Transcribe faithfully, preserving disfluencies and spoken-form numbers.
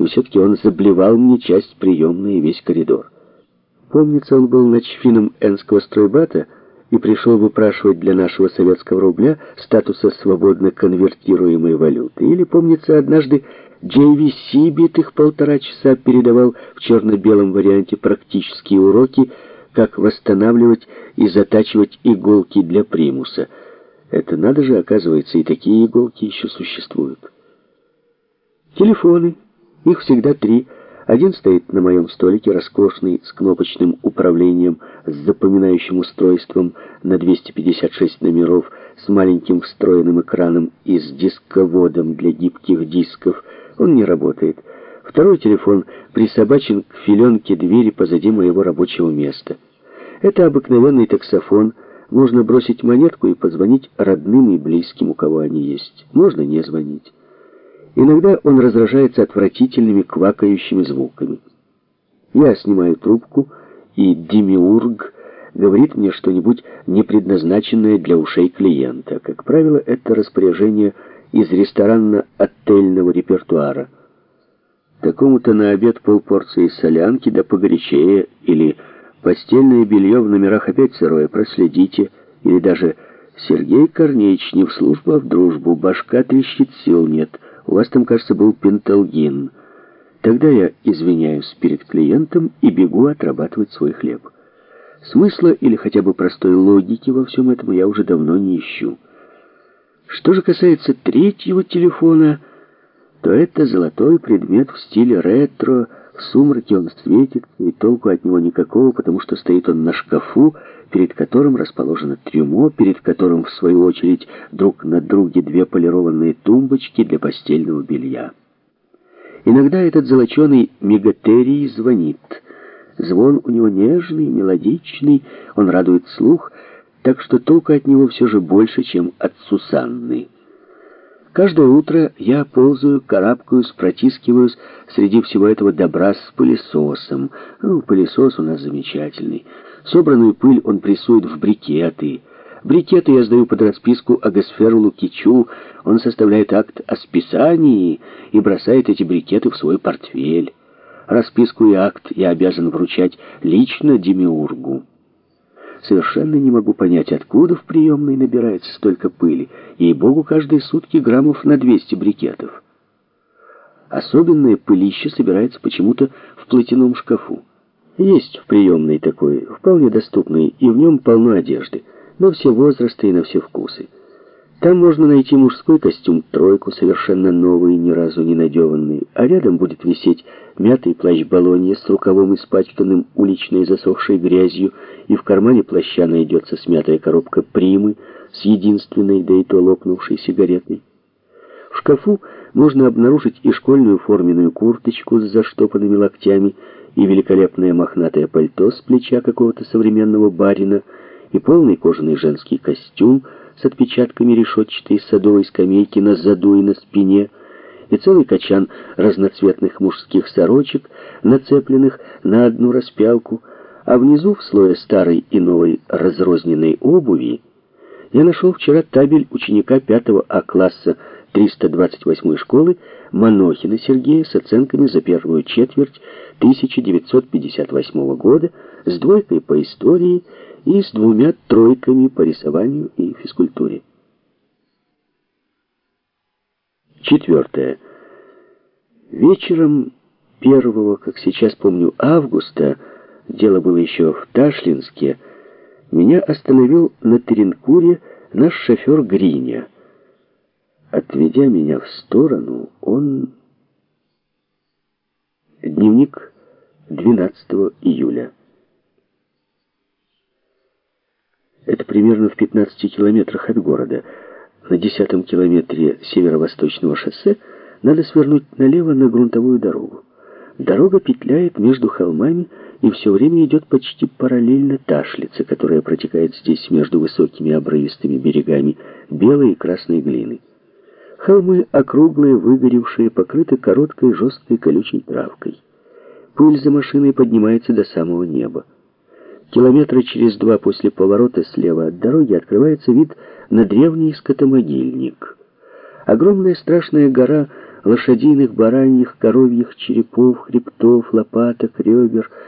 и все-таки он заблевал мне часть приемной и весь коридор. Помнится, он был начфином Энского стройбата и пришел выпрашивать для нашего советского рубля статуса свободно конвертируемой валюты. Или, помнится, однажды Джей Ви Си битых полтора часа передавал в черно-белом варианте практические уроки, как восстанавливать и затачивать иголки для примуса. Это надо же, оказывается, и такие иголки еще существуют. Телефоны, их всегда три. Один стоит на моем столике, роскошный, с кнопочным управлением, с запоминающим устройством на двести пятьдесят шесть номеров, с маленьким встроенным экраном и с дисководом для гибких дисков. Он не работает. Второй телефон присобачен к филенке двери позади моего рабочего места. Это обыкновенный таксофон. Можно бросить монетку и позвонить родным и близким, у кого они есть. Можно не звонить. Иногда он раздражается отвратительными квакающими звуками. Я снимаю трубку, и демиург говорит мне что-нибудь непредназначенное для ушей клиента. Как правило, это распоряжение из ресторанно-отельного репертуара. Такому-то на обед полпорции солянки, да погорячее, или постельное белье в номерах опять сырое, проследите, или даже «Сергей Корнеич, не в службу, а в дружбу, башка трещит, сил нет». У вас там, кажется, был пенталгин. Тогда я извиняюсь перед клиентом и бегу отрабатывать свой хлеб. Смысла или хотя бы простой логики во всем этом я уже давно не ищу. Что же касается третьего телефона, то это золотой предмет в стиле ретро. В сумраке он светится, и толку от него никакого, потому что стоит он на шкафу, перед которым расположено трюмо, перед которым, в свою очередь, друг на друге две полированные тумбочки для постельного белья. Иногда этот золоченый мегатерий звонит. Звон у него нежный, мелодичный, он радует слух, так что толку от него все же больше, чем от Сусанны. Каждое утро я ползаю, карабкаюсь, протискиваюсь среди всего этого добра с пылесосом. Ну, пылесос у нас замечательный. Собранную пыль он прессует в брикеты. Брикеты я сдаю под расписку Агасферу Лукичу. Он составляет акт о списании и бросает эти брикеты в свой портфель. Расписку и акт я обязан вручать лично демиургу. Совершенно не могу понять, откуда в приемной набирается столько пыли. Ей-богу, каждые сутки граммов на двести брикетов. Особенное пылище собирается почему-то в платяном шкафу. Есть в приемной такой, вполне доступный, и в нем полно одежды. На все возрасты и на все вкусы. Там можно найти мужской костюм-тройку, совершенно новый, ни разу не надеванный, а рядом будет висеть мятый плащ-болонья с рукавом, испачканным уличной засохшей грязью, и в кармане плаща найдется смятая коробка примы с единственной, да и то лопнувшей сигаретой. В шкафу можно обнаружить и школьную форменную курточку с заштопанными локтями, и великолепное мохнатое пальто с плеча какого-то современного барина, и полный кожаный женский костюм с отпечатками решетчатой садовой скамейки на заду и на спине, и целый качан разноцветных мужских сорочек, нацепленных на одну распялку, а внизу, в слое старой и новой разрозненной обуви, я нашел вчера табель ученика пятого А класса триста двадцать восьмой школы Манохина Сергея с оценками за первую четверть тысяча девятьсот пятьдесят восьмого года, с двойкой по истории и с двумя тройками по рисованию и физкультуре. Четвертое. Вечером первого, как сейчас помню, августа, дело было еще в Ташлинске, меня остановил на Теренкуре наш шофер Гриня. Отведя меня в сторону, он... Дневник двенадцатого июля. Это примерно в пятнадцати километрах от города. На десятом километре северо-восточного шоссе надо свернуть налево на грунтовую дорогу. Дорога петляет между холмами и все время идет почти параллельно Ташлице, которая протекает здесь между высокими обрывистыми берегами белой и красной глины. Холмы округлые, выгоревшие, покрыты короткой, жесткой, колючей травкой. Пыль за машиной поднимается до самого неба. Километра через два после поворота слева от дороги открывается вид на древний скотомогильник. Огромная страшная гора лошадиных, бараньих, коровьих черепов, хребтов, лопаток, ребер,